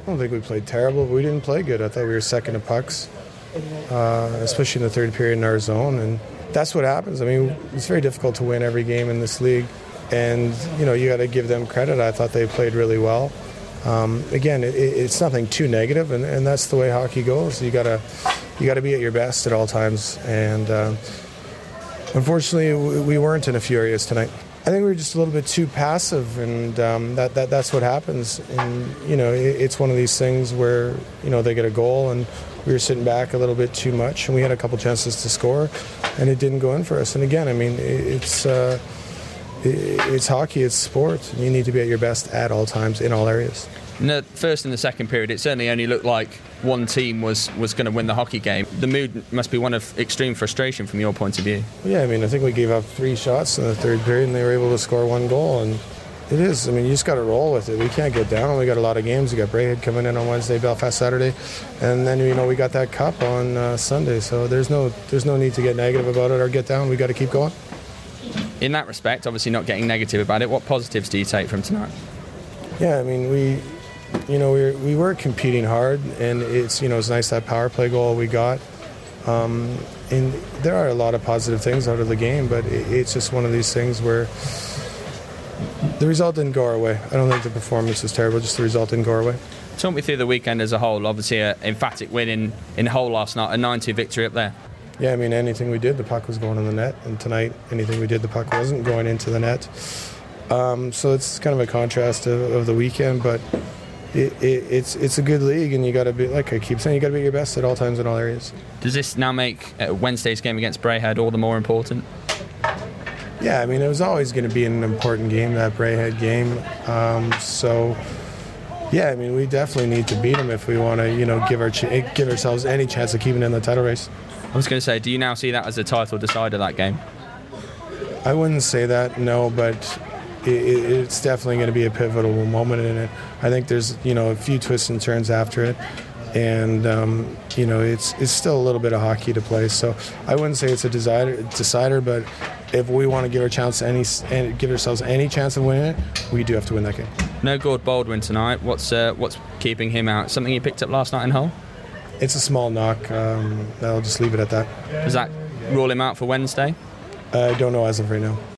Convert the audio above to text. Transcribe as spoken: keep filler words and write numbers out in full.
I don't think we played terrible, but we didn't play good. I thought we were second to pucks, uh, especially in the third period in our zone, and that's what happens. I mean, it's very difficult to win every game in this league, and you know you got to give them credit. I thought they played really well. Um, again, it, it's nothing too negative, and, and that's the way hockey goes. You gotta you gotta be at your best at all times, and uh, unfortunately, we weren't in a few areas tonight. I think we were just a little bit too passive, and um, that, that that's what happens. And you know, it, it's one of these things where you know they get a goal, and we were sitting back a little bit too much, and we had a couple chances to score, and it didn't go in for us. And again, I mean, it, it's uh, it, it's hockey, it's sport. And you need to be at your best at all times in all areas. In the first and the second period, it certainly only looked like one team was, was going to win the hockey game. The mood must be one of extreme frustration from your point of view. Yeah, I mean, I think we gave up three shots in the third period, and they were able to score one goal. And it is, I mean, you just got to roll with it. We can't get down. We got a lot of games. We got Braehead coming in on Wednesday, Belfast Saturday, and then you know we got that cup on uh, Sunday. So there's no there's no need to get negative about it or get down. We got to keep going. In that respect, obviously not getting negative about it, what positives do you take from tonight? Yeah, I mean, we. You know, we were, we were competing hard, and it's you know it's nice that power play goal we got. Um, and there are a lot of positive things out of the game, but it, it's just one of these things where the result didn't go our way. I don't think the performance was terrible; just the result didn't go our way. Talk me through the weekend as a whole. Obviously, an emphatic win in in Hull last night, a nine two victory up there. Yeah, I mean, anything we did, the puck was going in the net, and tonight, anything we did, the puck wasn't going into the net. Um, so it's kind of a contrast of, of the weekend, but. It, it, it's it's a good league, and you got to be, like I keep saying, you got to be at your best at all times in all areas. Does this now make uh, Wednesday's game against Braehead all the more important? Yeah, I mean, it was always going to be an important game, that Braehead game. Um, so, yeah, I mean, we definitely need to beat them if we want to, you know, give our ch- give ourselves any chance of keeping in the title race. I was going to say, do you now see that as a title decider, that game? I wouldn't say that, no, but. It, it's definitely going to be a pivotal moment in it. I think there's, you know, a few twists and turns after it, and um, you know, it's it's still a little bit of hockey to play. So I wouldn't say it's a decider, decider, but if we want to give our chance any, give ourselves any chance of winning it, we do have to win that game. No Gord Baldwin tonight. What's uh, what's keeping him out? Something you picked up last night in Hull? It's a small knock. Um, I'll just leave it at that. Does that rule him out for Wednesday? I don't know as of right now.